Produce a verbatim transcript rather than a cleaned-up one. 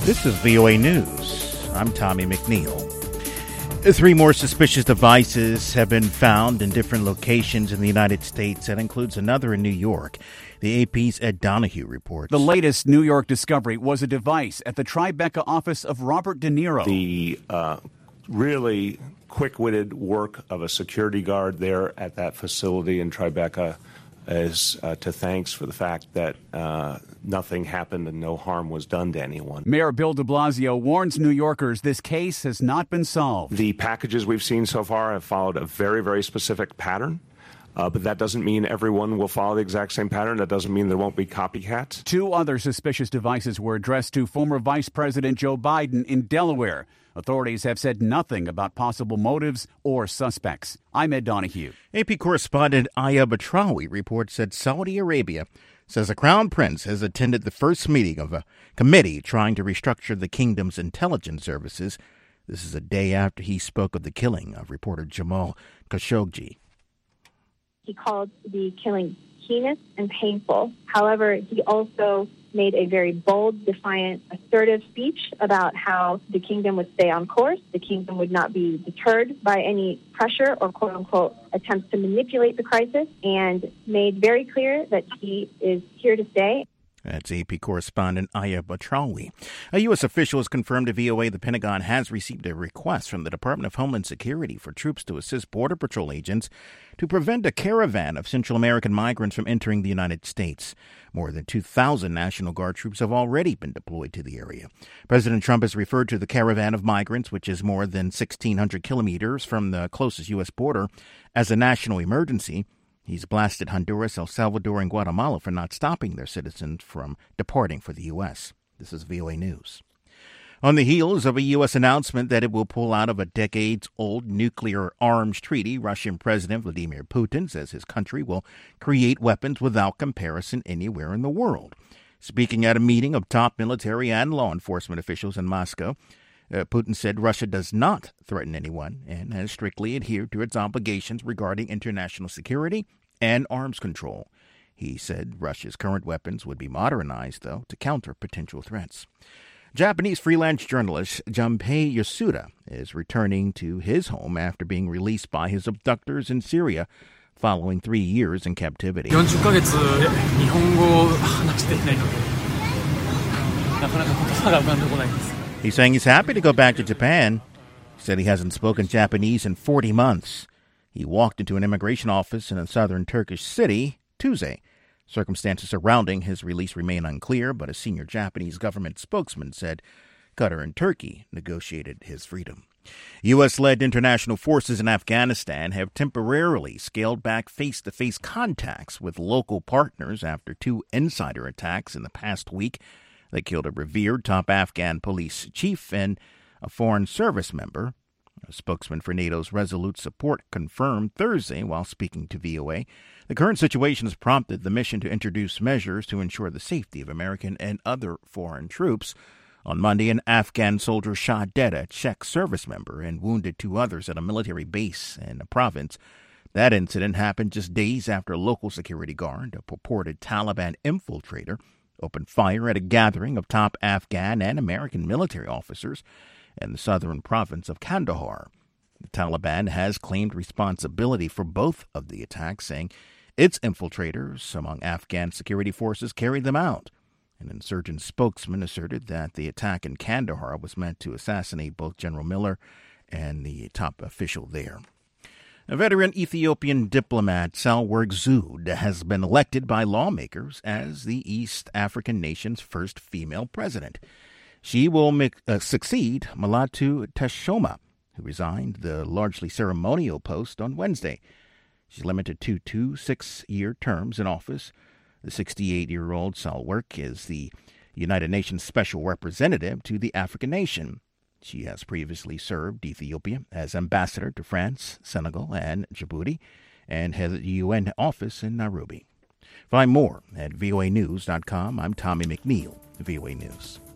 This is V O A News. I'm Tommy McNeil. Three more suspicious devices have been found in different locations in the United States. That includes another in New York. The A P's Ed Donahue reports. The latest New York discovery was a device at the Tribeca office of Robert De Niro. The uh, really quick-witted work of a security guard there at that facility in Tribeca is uh, to thanks for the fact that uh, nothing happened and no harm was done to anyone. Mayor Bill de Blasio warns New Yorkers this case has not been solved. The packages we've seen so far have followed a very, very specific pattern. Uh, but that doesn't mean everyone will follow the exact same pattern. That doesn't mean there won't be copycats. Two other suspicious devices were addressed to former Vice President Joe Biden in Delaware. Authorities have said nothing about possible motives or suspects. I'm Ed Donahue. A P correspondent Aya Batrawi reports that Saudi Arabia says the Crown Prince has attended the first meeting of a committee trying to restructure the kingdom's intelligence services. This is a day after he spoke of the killing of reporter Jamal Khashoggi. He called the killing heinous and painful. However, he also made a very bold, defiant, assertive speech about how the kingdom would stay on course. The kingdom would not be deterred by any pressure or, quote-unquote, attempts to manipulate the crisis, and made very clear that he is here to stay. That's A P correspondent Aya Batrawi. A U S official has confirmed to V O A the Pentagon has received a request from the Department of Homeland Security for troops to assist Border Patrol agents to prevent a caravan of Central American migrants from entering the United States. More than two thousand National Guard troops have already been deployed to the area. President Trump has referred to the caravan of migrants, which is more than sixteen hundred kilometers from the closest U S border, as a national emergency. He's blasted Honduras, El Salvador, and Guatemala for not stopping their citizens from departing for the U S. This is V O A News. On the heels of a U S announcement that it will pull out of a decades-old nuclear arms treaty, Russian President Vladimir Putin says his country will create weapons without comparison anywhere in the world. Speaking at a meeting of top military and law enforcement officials in Moscow, Uh, Putin said Russia does not threaten anyone and has strictly adhered to its obligations regarding international security and arms control. He said Russia's current weapons would be modernized, though, to counter potential threats. Japanese freelance journalist Junpei Yasuda is returning to his home after being released by his abductors in Syria following three years in captivity. fortyヶ月日本語を話していないので、なかなか言葉が浮かんでこないんです。 He's saying he's happy to go back to Japan. He said he hasn't spoken Japanese in forty months. He walked into an immigration office in a southern Turkish city Tuesday. Circumstances surrounding his release remain unclear, but a senior Japanese government spokesman said Qatar and Turkey negotiated his freedom. U S-led international forces in Afghanistan have temporarily scaled back face-to-face contacts with local partners after two insider attacks in the past week. They killed a revered top Afghan police chief and a foreign service member. A spokesman for NATO's Resolute Support confirmed Thursday while speaking to V O A the current situation has prompted the mission to introduce measures to ensure the safety of American and other foreign troops. On Monday, an Afghan soldier shot dead a Czech service member and wounded two others at a military base in the province. That incident happened just days after a local security guard, a purported Taliban infiltrator, opened fire at a gathering of top Afghan and American military officers in the southern province of Kandahar. The Taliban has claimed responsibility for both of the attacks, saying its infiltrators among Afghan security forces carried them out. An insurgent spokesman asserted that the attack in Kandahar was meant to assassinate both General Miller and the top official there. A veteran Ethiopian diplomat, Sahle-Work Zewde, has been elected by lawmakers as the East African nation's first female president. She will make, uh, succeed Mulatu Teshome, who resigned the largely ceremonial post on Wednesday. She's limited to two six-year terms in office. The sixty-eight-year-old Sahle-Work is the United Nations Special Representative to the African nation. She has previously served Ethiopia as ambassador to France, Senegal, and Djibouti, and has a U N office in Nairobi. Find more at V O A news dot com. I'm Tommy McNeil, V O A News.